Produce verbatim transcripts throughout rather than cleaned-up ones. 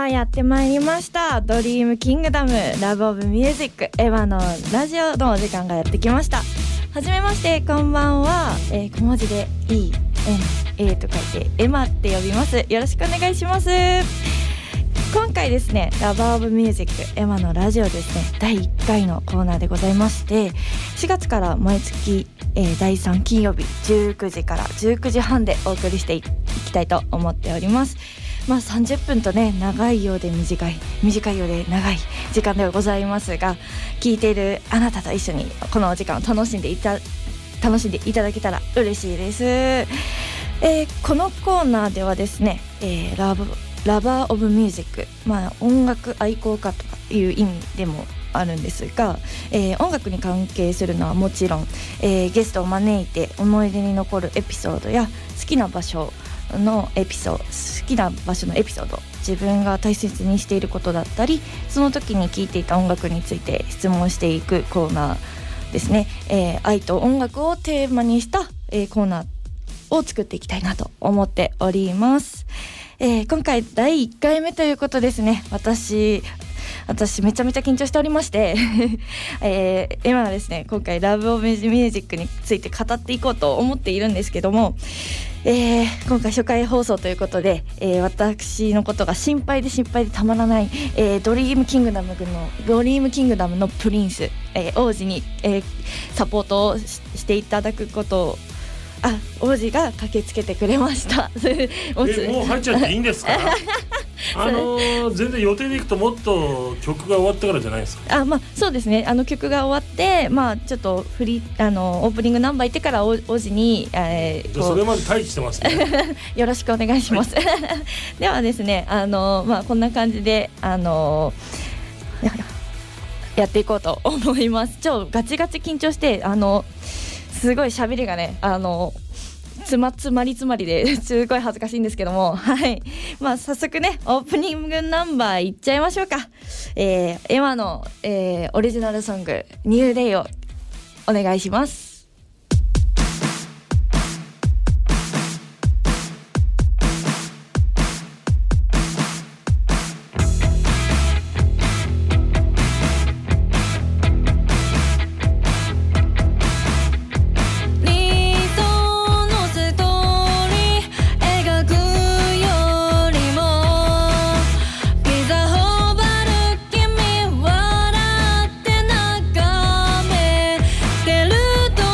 はやってまいりました。ドリームキングダムラブオブミュージックエヴァのラジオのお時間がやってきました。はじめまして、こんばんは、えー、小文字で イーエヌエー と書いてエマって呼びます。よろしくお願いします。今回ですね、ラブオブミュージックエマのラジオですね、だいいっかいのコーナーでございまして、しがつから毎月、えー、だいさん金曜日じゅうくじからじゅうくじはんでお送りしていきたいと思っております。まあさんじゅっぷんとね、長いようで短い短いようで長い時間ではございますが、聞いているあなたと一緒にこのお時間を楽しんでいた楽しんでいただけたら嬉しいです。えー、このコーナーではですね、えー、ラブラバーオブミュージック、まあ音楽愛好家とかいう意味でもあるんですが、えー、音楽に関係するのはもちろん、えー、ゲストを招いて思い出に残るエピソードや好きな場所のエピソード好きな場所のエピソード、自分が大切にしていることだったり、その時に聴いていた音楽について質問していくコーナーですね。えー、愛と音楽をテーマにした、えー、コーナーを作っていきたいなと思っております。えー、今回だいいっかいめということですね。私私めちゃめちゃ緊張しておりまして、えー、今はですね、今回ラブオブミュージックについて語っていこうと思っているんですけども、えー、今回初回放送ということで、えー、私のことが心配で心配でたまらない、えー、ドリームキングダムのドリームキングダムのプリンス、えー、王子に、えー、サポートを し, していただくことをあ王子が駆けつけてくれました。 えもう入っちゃっていいんですか？あのー、全然予定でいくともっと曲が終わってからじゃないですか？ あ、まあ、そうですね、あの曲が終わって、まあ、ちょっとフリあのオープニングナンバー行ってから王子に、えー、 じゃそれまで待機してますね。 よろしくお願いします、はい、ではですね、あの、まあ、こんな感じであのやっていこうと思います。超ガチガチ緊張して、あのすごい喋りがね、あのつまつまりつまりですごい恥ずかしいんですけども、はい、まあ早速ね、オープニングナンバーいっちゃいましょうか。えー、エマの、えー、オリジナルソングニューデイをお願いします。 てると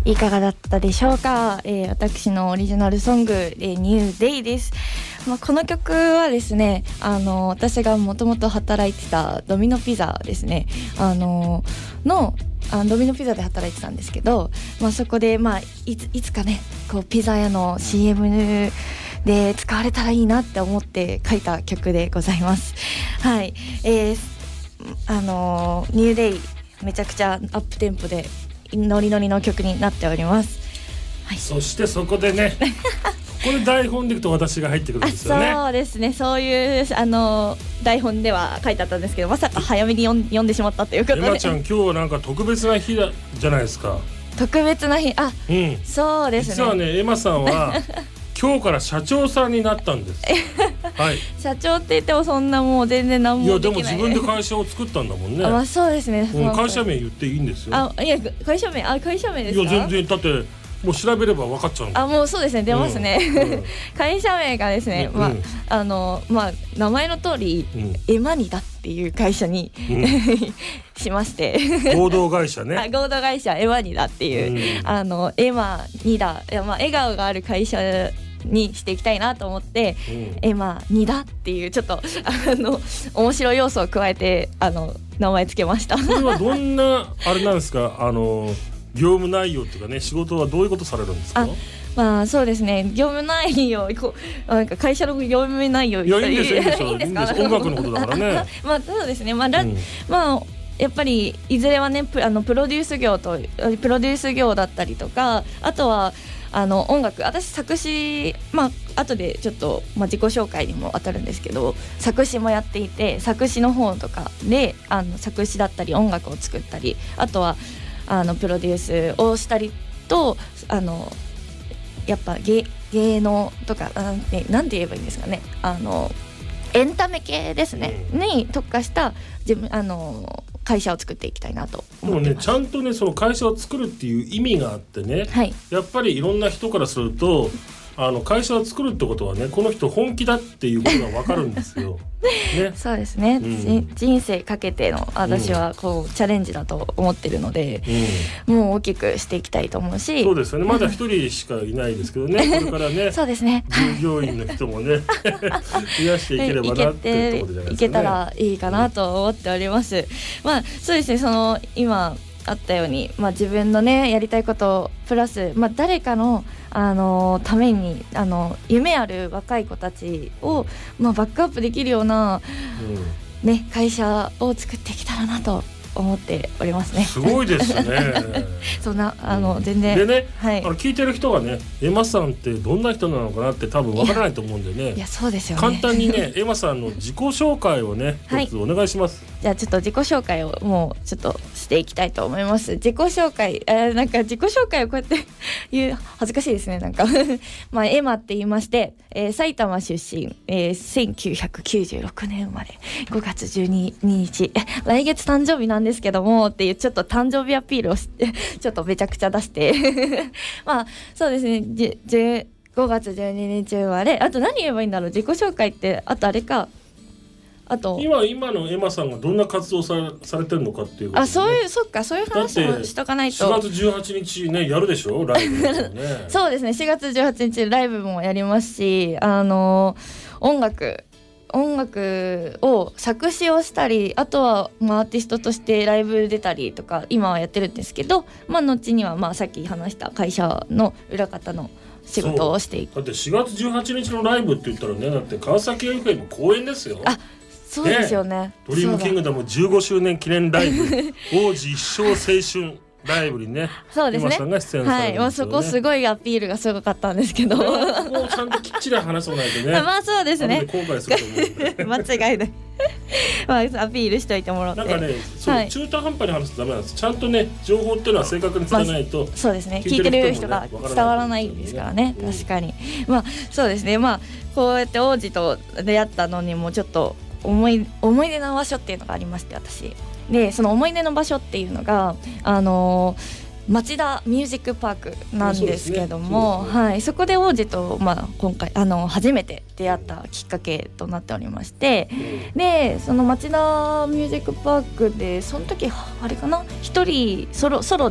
いかがだったでしょうか。えー、私のオリジナルソング、えー、ニューデイです。まあ、この曲はですね、あの私がもともと働いてたドミノピザですね、あののあドミノピザで働いてたんですけど、まあ、そこで、まあ、いつ、いつかねこうピザ屋の シーエム で使われたらいいなって思って書いた曲でございます。はい、えー、あのニューデイめちゃくちゃアップテンポでノリノリの曲になっております。はい、 そしてそこでねこれ台本でいくと私が入ってくるんですよね。 そうですね、そういうあの台本では書いてあったんですけど、まさか早めに読ん、読んでしまったということで。 エマちゃん今日はなんか特別な日だじゃないですか。 特別な日、あ、うん、そうですね。 実はねエマさんは今日から社長さんになったんです。はい、 社長って言ってもそんなもう全然何もできない。 いやでも自分で会社を作ったんだもんね。 あ、まあ、そうですね、 うん、会社名言っていいんですよ。 あ、いや会社名、あ、会社名ですか。 いや全然、だってもう調べれば分かっちゃうんだ。 あ、もうそうですね、出ますね、うんうん、会社名がですね、うん、まあ、あのまあ名前の通り、うん、エマニダっていう会社に、うん、しまして合同会社ね。 あ、合同会社エマニダっていう、うん、あのエマニダ、いや、まあ、笑顔がある会社にしていきたいなと思って、うん、エマニダっていうちょっとあの面白い要素を加えてあの名前つけました。 それはどんなあれなんですか、あの業務内容とかね、仕事はどういうことされるんですか。 あ、まあそうですね、業務内容、こうなんか会社の業務内容、 いやいいんですよ、いいんですよ、いいんですか、音楽のことだからね。 まあそうですね、まあ、うん、まあやっぱりいずれはね、プあのプロデュース業とプロデュース業だったりとか、あとはあの音楽、私作詞、まあ後でちょっと、まあ、自己紹介にも当たるんですけど、作詞もやっていて、作詞の方とかであの作詞だったり音楽を作ったり、あとはあのプロデュースをしたりと、あのやっぱ 芸, 芸能とかなんて、なんて言えばいいんですかね、あのエンタメ系ですね、うん、に特化した自分あの会社を作っていきたいなと思ってます。 でもね、ちゃんとねその会社を作るっていう意味があってね、 はい、 やっぱりいろんな人からするとあの会社を作るってことはね、この人本気だっていうことが分かるんですよ、ね、 そうですね、うん、人生かけての私はこう、うん、チャレンジだと思ってるので、うん、もう大きくしていきたいと思うし。 そうですよね、まだ一人しかいないですけどねこれからねそうですね、 従業員の人もね増やしていければなっていうところじゃないですかね。 いけたらいいかなと思っております、うん、まあそうですね、その今あったように、まあ、自分のねやりたいことプラス、まあ、誰かの、あのー、ためにあの夢ある若い子たちを、まあ、バックアップできるような、うんね、会社を作ってきたらなと思っておりますね。 すごいですねそんなあの、うん、全然でね、 はい、 あの聞いてる人がね、エマさんってどんな人なのかなって多分わからないと思うんでね。 いや、そうですよね。 簡単にねエマさんの自己紹介をね一つお願いします。 じゃあちょっと自己紹介をもうちょっとしていきたいと思います。自己紹介、えー、なんか自己紹介をこうやって言う恥ずかしいですね、なんかまあエマって言いまして、えー、埼玉出身、えー、せんきゅうひゃくきゅうじゅうろくねん生まれ、ごがつじゅうににち、来月誕生日なんですけどもっていうちょっと誕生日アピールをしてちょっとめちゃくちゃ出してまあそうですね、ごがつじゅうににち生まれ。あと何言えばいいんだろう、自己紹介って。あとあれか、あと 今, 今のエマさんがどんな活動を さ, されてるのかっていうこと、ね、 あ、そういう、そっか、そういう話もしとかないと。 しがつじゅうはちにちねやるでしょ、ライブ、ね、 そうですね、しがつじゅうはちにちライブもやりますし、あの音楽音楽を作詞をしたり、あとは、まあ、アーティストとしてライブ出たりとか今はやってるんですけど、まあ、後には、まあ、さっき話した会社の裏方の仕事をしていく。 だってしがつじゅうはちにちのライブって言ったらね、だって川崎 エフエム 公演ですよ。 あ、そうですよね。 ね、ドリームキングダムじゅうごしゅうねん記念ライブ王子一生青春ライブにね、 そうですね、 今さんが出演されるんですよね。はい、 まあ、そこすごいアピールがすごかったんですけど、もうちゃんときっちり話さないとねまあそうですね、 後悔すると思うんで間違いないまあアピールしといてもらって、 なんかね、そう、はい、中途半端に話すとダメなんです。ちゃんとね情報っていうのは正確に伝えないと、まあ、 そうですね、聞いてる人が伝わらないですからね、うん、確かに。まあそうですね、まあこうやって王子と出会ったのにもちょっと思い思い出の場所っていうのがありまして、私でその思い出の場所っていうのがあのー町田ミュージックパークなんですけども、 そ, ね そ, ね、はい、そこで王子と、まあ、今回あの初めて出会ったきっかけとなっておりまして、うん、でその町田ミュージックパークでその時あれかな、一人ソロソロで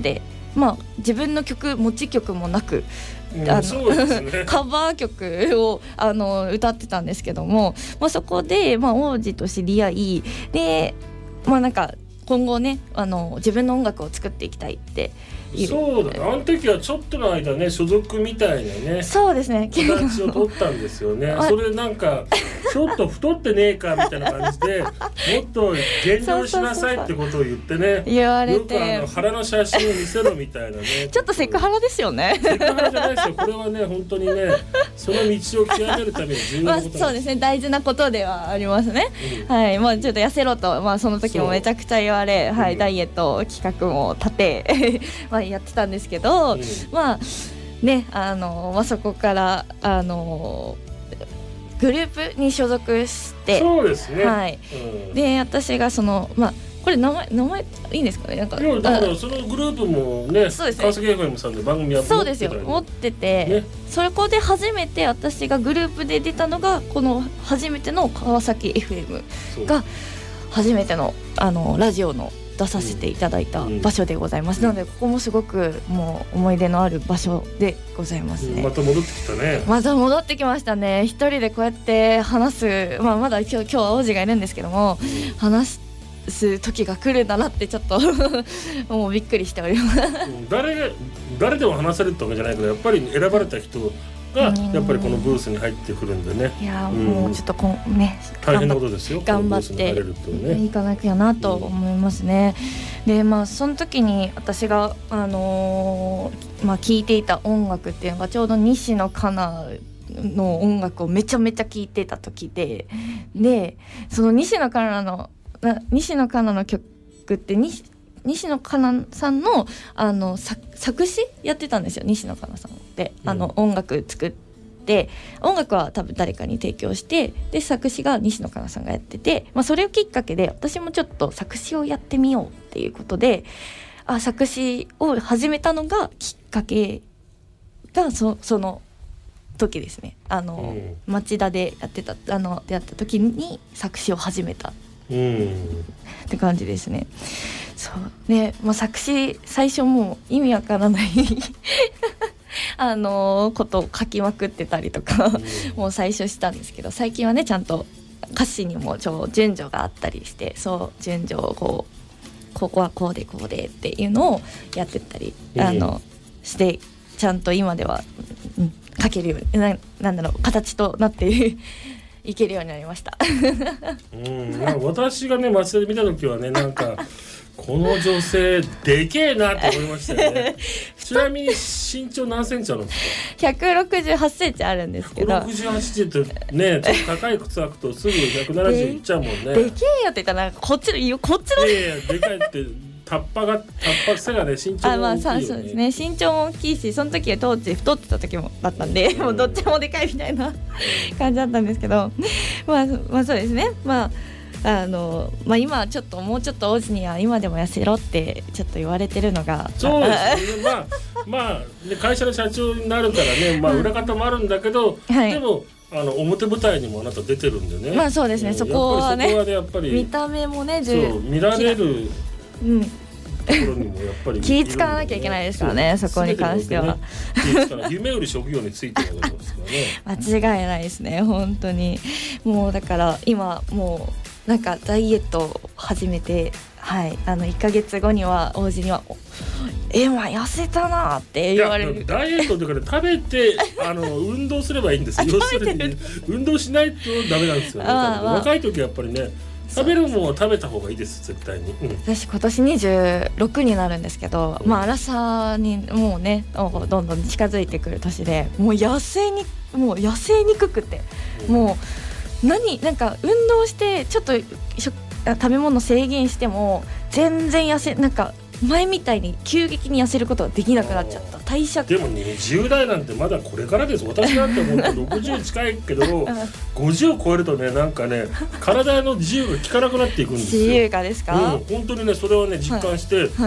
まあ自分の曲持ち曲もなく、 うん、 あのそうですねカバー曲をあの歌ってたんですけども、まあ、そこで、まあ、王子と知り合いで、まあなんか今後ねあの自分の音楽を作っていきたいっていう。 そうだね、あの時はちょっとの間ね所属みたいなねそうですね形を取ったんですよねそれでなんかちょっと太ってねえかみたいな感じでもっと減量しなさいってことを言ってね言われて、 よくあの腹の写真を見せろみたいなねちょっとセクハラですよねセクハラじゃないですよこれはね本当にねその道を極めるために重要なことなんです、 まあ、そうですね大事なことではありますね、うん、はい、まあ、ちょっと痩せろと、まあ、その時もめちゃくちゃ言われ、はい、うん、ダイエット企画も立てまあやってたんですけど、うん、まあねあの、まあ、そこからあのグループに所属してそうですね、 はい、うん、で私がそのまあこれ名前名前いいんですかねなんかいやだからそのグループもね川崎 エフエム さんで番組は持ってた、ね、 そうですよ持ってて、ね、そこで初めて私がグループで出たのがこの初めての川崎 エフエム が初めてのあのラジオの出させていただいた場所でございます、うんうん、なのでここもすごくもう思い出のある場所でございますね。 また戻ってきたね。 また戻ってきましたね。一人でこうやって話す、まあ、まだ今日、今日は王子がいるんですけども、うん、話す時が来るんだなってちょっともうびっくりしております誰が誰でも話せるってわけじゃないけどやっぱり選ばれた人がやっぱりこのブースに入ってくるんでね。 いや、うん、もうちょっとこん、ね、 大変なことですよ。 頑張っていかなきゃなと思いますね、うん、でまあその時に私が、あのーまあ、聴いていた音楽っていうのがちょうど西野カナの音楽をめちゃめちゃ聴いてた時ででその西野カナの西野カナの曲って西西野カナさん の, あの 作, 作詞やってたんですよ。西野カナさんってあの、うん、音楽作って音楽は多分誰かに提供してで作詞が西野カナさんがやってて、まあ、それをきっかけで私もちょっと作詞をやってみようっていうことであ作詞を始めたのがきっかけが そ, その時ですね。あの、うん、町田でやってたあのやった時に作詞を始めたうん、って感じですね。そうね、まあ、作詞最初もう意味わからないあのことを書きまくってたりとか、うん、もう最初したんですけど最近はねちゃんと歌詞にもちょ順序があったりしてそう順序をこうここはこうでこうでっていうのをやってったり、うん、あのしてちゃんと今では、うん、書けるように な, なんだろう形となっていけるようになりましたうん、まあ、私がね街で見た時はねなんかこの女性でけえなって思いましたよねちなみに身長何センチあるんですか？ ひゃくろくじゅうはちセンチあるんですけどひゃくろくじゅうはちセンチってねちょっと高い靴履くとすぐひゃくななじゅういっちゃうもんね。 でけえよって言ったらこっちのいいよこっちのいやいやでかいってタッパがタッパ背がね身長も大きいよね。あ、まあ、そうですね身長も大きいしその時は当時太ってた時もだったんで、うん、もうどっちもでかいみたいな感じだったんですけどまあ、まあそうですねまああのまあ、今はちょっともうちょっと王子には今でも痩せろってちょっと言われてるのがそうですねまあまあね会社の社長になるからね、まあ、裏方もあるんだけど、はい、でもあの表舞台にもあなた出てるんでね。 まあそうですね、うん、そこはねやっぱり見た目もねそう見られる、うん、ところにもやっぱり気使わなきゃいけないですからね。 そ, そこに関しては、ね、 夢より職業についてるわけですからね間違いないですね本当に。もうだから今もうなんかダイエットを始めて、はい、あのいっかげつごには王子にはえまあ痩せたなって言われる。 ダイエットというか食べてあの運動すればいいんですよ要するに運動しないとダメなんですよね。まあ、若い時はやっぱりね食べるものを食べた方がいいです絶対に、うん、 私今年にじゅうろくになるんですけど、うん、まあアラサーにもうねどんどん近づいてくる年でもう痩せにもう痩せにくくて、うん、もう何なんか運動してちょっと食べ物制限しても全然痩せなんか前みたいに急激に痩せることができなくなっちゃった。代謝でもにじゅう代なんてまだこれからです。私なんてもうろくじゅう近いけどごじゅうを超えるとねなんかね体の自由が効かなくなっていくんですよ。 自由がですか、 うん、本当にねそれはね実感して、はいはい、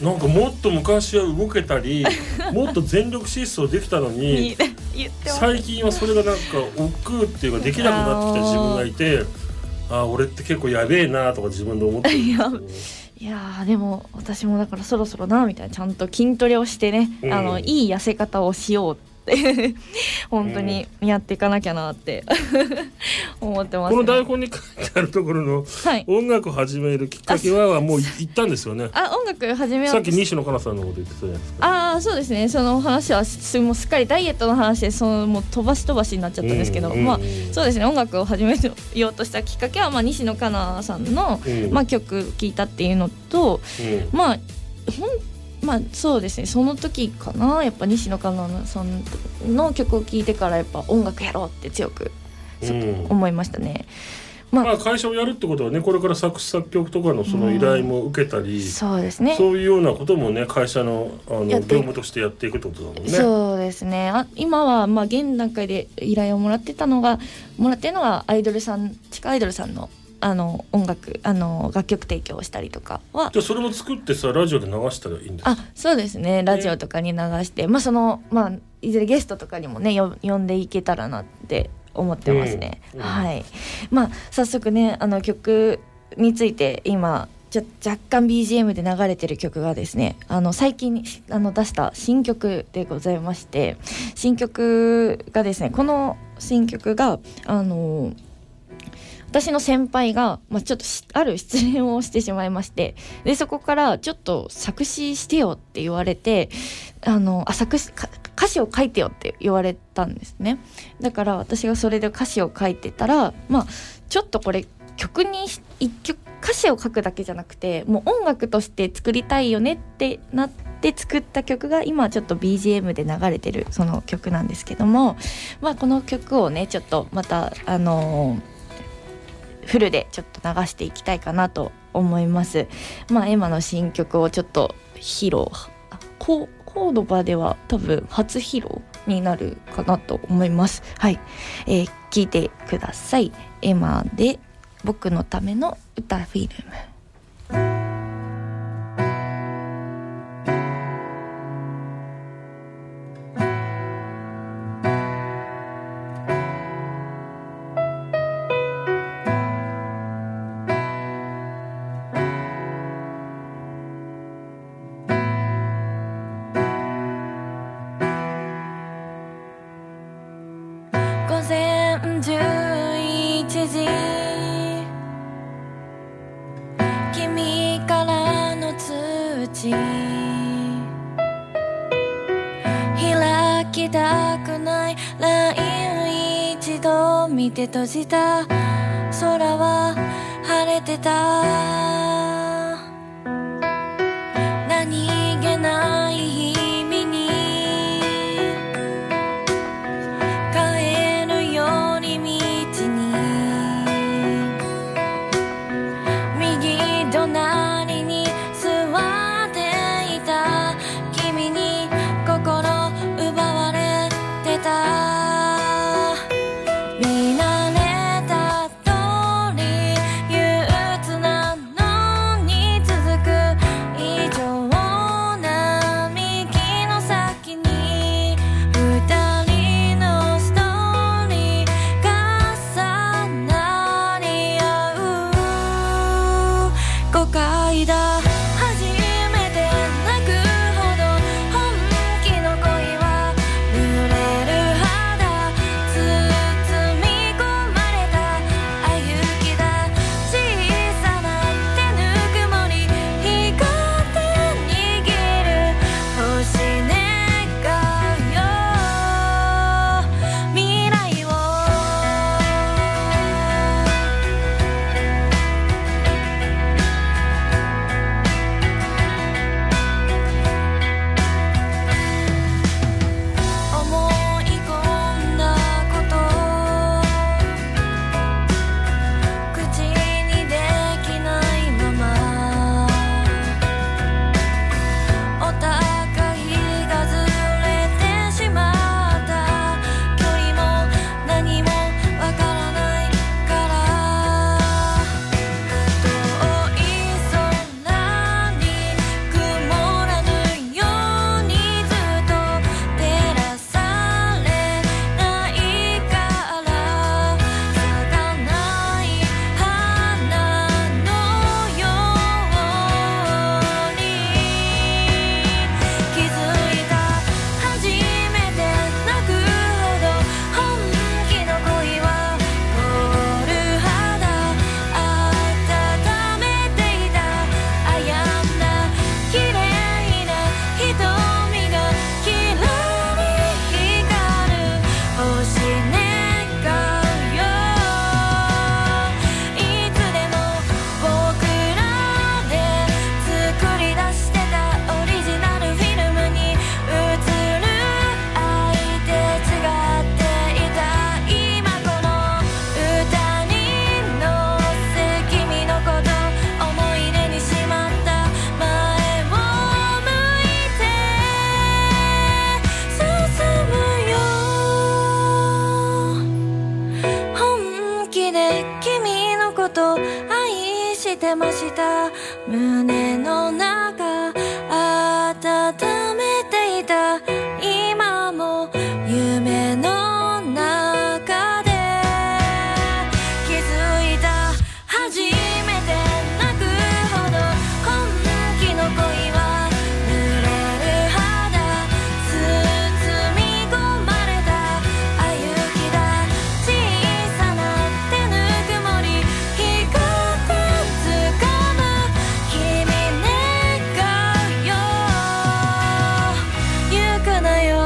なんかもっと昔は動けたりもっと全力疾走できたのに最近はそれがなんか億劫っていうかできなくなってきた自分がいてあ俺って結構やべえなとか自分で思ってるんですよ、ね、 いやでも私もだからそろそろなみたいなちゃんと筋トレをしてね、うん、あのいい痩せ方をしようって本当にやっていかなきゃなって思ってます、ね、 この台本に書いてあるところの音楽を始めるきっかけはもう言ったんですよね。 あ、音楽始めようさっき西野カナさんのこと言ってたじゃないですか。 ああ、そうですね。その話はすもうすっかりダイエットの話でそのもう飛ばし飛ばしになっちゃったんですけど、うんうん、まあそうですね。音楽を始めようとしたきっかけは、まあ、西野カナさんの、うんまあ、曲聴いたっていうのと、うん、まあほんまあそうですね、その時かな、やっぱ西野カナさんの曲を聴いてからやっぱ音楽やろうって強く思いましたね、 うんまあ、まあ会社をやるってことはね、これから作詞作曲とかのその依頼も受けたり、うん、 そうですね、 そういうようなこともね会社の、あの業務としてやっていくってことだもんね。 そうですね。あ今はまあ現段階で依頼をもらってたのがもらってるのがアイドルさん地下アイドルさんのあの音楽あの楽曲提供をしたりとかは、 じゃあそれも作ってさラジオで流したらいいんですか。 あ、そうですね、ラジオとかに流して、まあそのまあいずれゲストとかにもねよ呼んでいけたらなって思ってますね、うんうん、はい。まあ早速ねあの曲について今じゃ若干 ビージーエム で流れてる曲がですね、あの最近あの出した新曲でございまして、新曲がですね、この新曲があの私の先輩が、まあ、ちょっとある失恋をしてしまいまして、でそこからちょっと作詞してよって言われて、あのあ作詞歌詞を書いてよって言われたんですね。だから私がそれで歌詞を書いてたら、まあちょっとこれ曲に一曲歌詞を書くだけじゃなくてもう音楽として作りたいよねってなって作った曲が今ちょっと ビージーエム で流れてるその曲なんですけども、まあこの曲をねちょっとまたあのーフルでちょっと流していきたいかなと思います。まあエマの新曲をちょっと披露、コードバでは多分初披露になるかなと思います。はい、えー、聞いてください。エマで僕のための歌フィルム。君からの通知開きたくない ライン 一度見て閉じた空は晴れてた何気ない日々に帰るより道に右隣に座っていた君に心奪われてた見慣れた通り憂鬱なのした胸の中温めていた今も夢の中で気づいた初めて泣くほど本気の恋は濡れる肌包み込まれた歩きだ小さな手ぬくもり光って掴む君願うよ行くなよ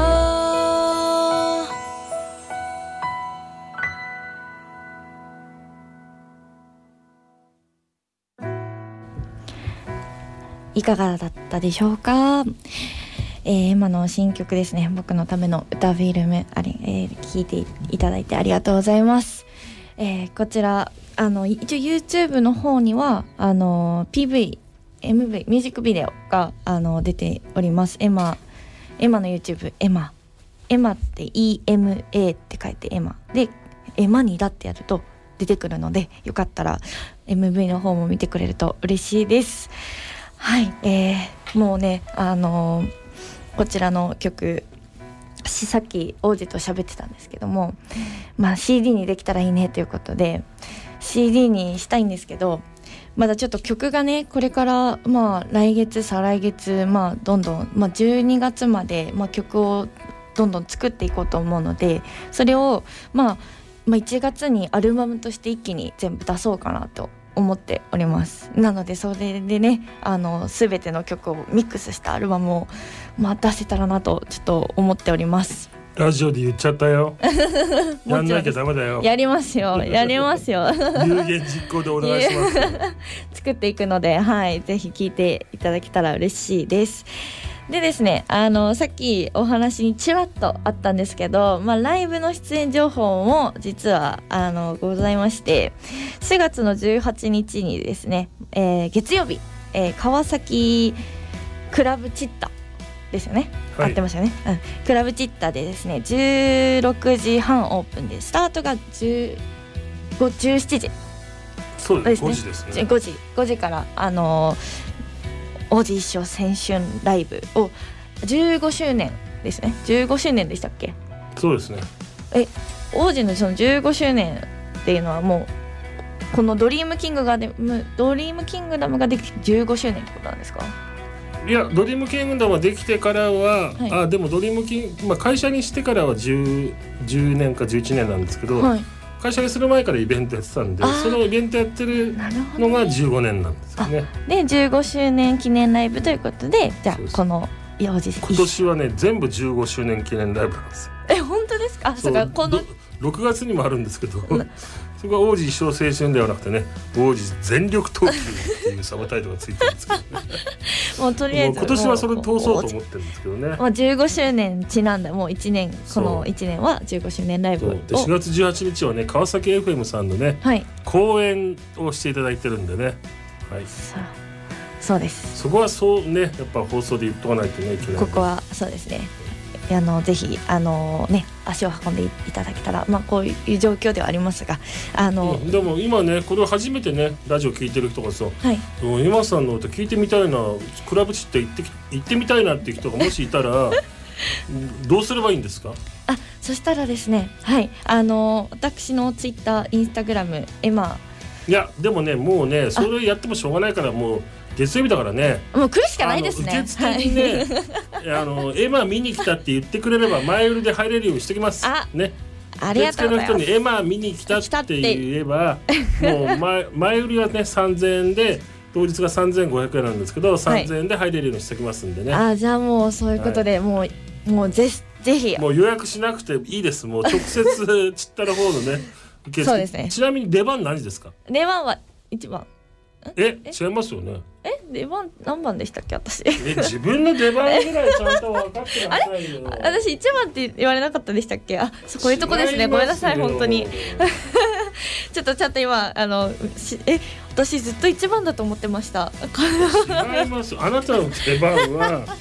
いかがだったでしょうか。えー、今の新曲ですね、僕のための歌フィルムあれ、えー、聞いていただいてありがとうございます。えー、こちらあの一応 YouTube の方にはあの ピーブイ、エムブイ、ミュージックビデオがあの出ております。エマエマの YouTube エマエマって イーエムエー って書いてエマでエマニだってやると出てくるので、よかったら エムブイ の方も見てくれると嬉しいです。はい、えー、もうねあのー、こちらの曲さっき王子と喋ってたんですけども、まあ シーディー にできたらいいねということで シーディー にしたいんですけど、まだちょっと曲がねこれからまあ来月再来月まあどんどん、まあ、じゅうにがつまで、まあ、曲をどんどん作っていこうと思うので、それを、まあ、まあいちがつにアルバムとして一気に全部出そうかなと思っております。なのでそれでねあの全ての曲をミックスしたアルバムを、まあ、出せたらなとちょっと思っております。 ラジオで言っちゃったよやんなきゃダメだよ。 やりますよやりますよ有言実行でお願いします作っていくので、はい、ぜひ聴いていただけたら嬉しいです。でですね、あのさっきお話にちらっとあったんですけど、まあ、ライブの出演情報も実はあのございまして、しがつのじゅうはちにちにですね、えー、月曜日、えー、川崎クラブチッタですよね、はい、合ってましたよね、うん、クラブチッタでですねじゅうろくじはんオープンでスタートがじゅうご、じゅうしちじそうですね、ごじですね。 ごじ、ごじからあのー王子一生青春ライブをじゅうごしゅうねんですね。じゅうごしゅうねんでしたっけ？ そうですね。 え、王子のそのじゅうごしゅうねんっていうのはもうこのドリームキングがでドリームキングダムができてじゅうごしゅうねんってことなんですか？ いや、ドリームキングダムができてからは、はい、あでもドリームキング、まあ、会社にしてからは 10, じゅうねんかじゅういちねんなんですけど、はい、会社にする前からイベントやってたんで、そのイベントやってるのがじゅうごねんなんですよね。 でじゅうごしゅうねん記念ライブということで、じゃあこの王子今年はね全部じゅうごしゅうねん記念ライブなんですよ。 え、本当ですか？あ、そうか、このろくがつにもあるんですけどそこは王子一生青春ではなくてね、王子全力投球っていうサブタイトルがついてるんですけどねもうとりあえず今年はそれ通そうと思ってるんですけどね。 もうじゅうごしゅうねんちなんだ、もういちねん、このいちねんはじゅうごしゅうねんライブをでしがつじゅうはちにちはね川崎 エフエム さんのね、はい、講演をしていただいてるんでね、はい、 そう、そうです。 そこはそうね、やっぱ放送で言っとかないとねいけない。 ここはそうですね、あのぜひあの、ね、足を運んでいただけたら、まあ、こういう状況ではありますが、あの、 うん、でも今ねこれを初めてねラジオ聞いてる人がさ、はい、今さんの歌聞いてみたいな、クラブチって行って行ってみたいなっていう人がもしいたらどうすればいいんですか？ あ、そしたらですね、はい、あの私のツイッター、インスタグラム、エマ、 いやでもねもうねそれやってもしょうがないから、もう月曜日だからね、 もう来るしかないですね。 受付にね、はい、あのエマ見に来たって言ってくれれば前売りで入れるようにしてきますね。 ありがとうございます。 受付の人にエマ見に来たって言えばもう 前, 前売りはねさんぜんえんで当日がさんぜんごひゃくえんなんですけど、さんぜんえんで入れるようにしてきますんでね、はい、 あ、じゃあもうそういうことで、はい、もうもうぜぜひもう予約しなくていいです。もう直接ちったら方のね受付そうですね。 ちなみに出番何時ですか？ 出番はいちばん。 え、違いますよね。 え、出番何番でしたっけ私？ え、自分の出番ぐらいちゃんと分かってなさいよ。 あれ、私いちばんって言われなかったでしたっけ？あ、そこういうとこですね。ごめんなさい本当に。ちょっとちゃんと今あのえ、私ずっといちばんだと思ってました。 違います。あなたの出番は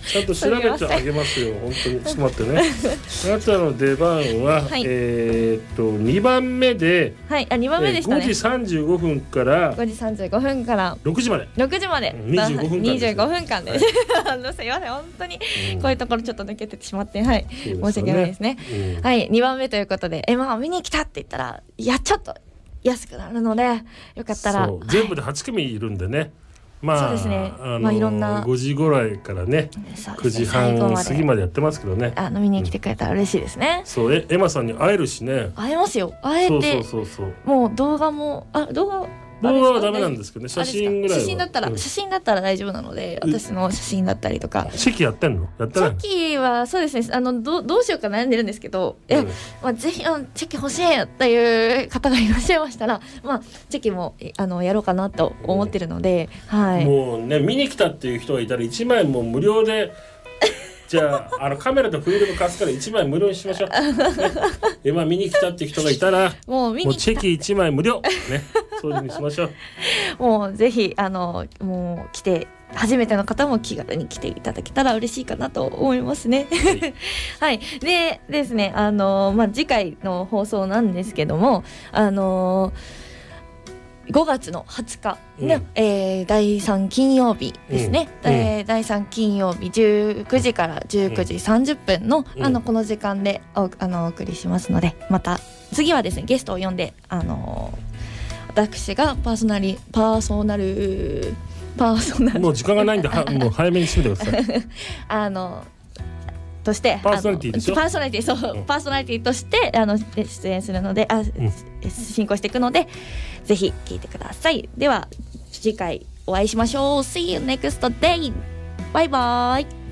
ちゃんと調べてあげますよ本当に。ちょっと待ってねあなたの出番は、はい、えー、っとにばんめで、 はい、あにばんめでしたね。 ごじさんじゅうごふんからごじさんじゅうごふんからろくじまでろくじまでにじゅうごふんかんです、 にじゅうごふんかんです、はい、すいません本当に、うん、こういうところちょっと抜けてしまって、はい、申し訳ないですね、うん、はい、にばんめということでえまあ見に来たって言ったらいやちょっと安くなるのでよかったら、 そう全部ではち組いるんでね、まあ、 そうですね、 あのーまあ、いろんなごじぐらいからね、くじはん過ぎまでやってますけどね、 あの見に来てくれたら嬉しいですね、 うん、そうえエマさんに会えるしね。 会えますよ、会えて、 そうそうそうそう、 もう動画もあ動画動画はダメなんですけどね、写真ぐらいは。 写真だったら、うん、写真だったら大丈夫なので、私の写真だったりとか。 チェキやってんの？やってないの？ チェキはそうですね、あの ど, どうしようか悩んでるんですけど、うん、えまあ、ぜひあチェキ欲しいっていう方がいらっしゃいましたら、まあ、チェキもあのやろうかなと思ってるので、うん、はい、 もうね見に来たっていう人がいたらいちまいも無料でじゃあ、あのカメラとフィルム貸すからいちまい無料にしましょう、ね、今見に来たって人がいたらもう見に来た、もうチェキいちまい無料、ね、そういう風にしましょうもうぜひあのもう来て初めての方も気軽に来ていただけたら嬉しいかなと思いますねはい、はい、でですねあの、まあ、次回の放送なんですけどもあのごがつのはつかの、うん、えー、だいさん金曜日ですね、うんえー、だいさん金曜日じゅうくじからじゅうくじさんじゅっぷんの、うん、あのこの時間で お, あのお送りしますので、また次はですねゲストを呼んで、あのー、私がパーソナリパーソナルパーソナルもう時間がないんではもう早めに締めてくださいあのとしてパーソナリティでしょ、 パーソナリティそう、うん、パーソナリティとしてあの出演するのであ、うん、進行していくのでぜひ聞いてください。では次回お会いしましょう。 See you next day. バイバイ。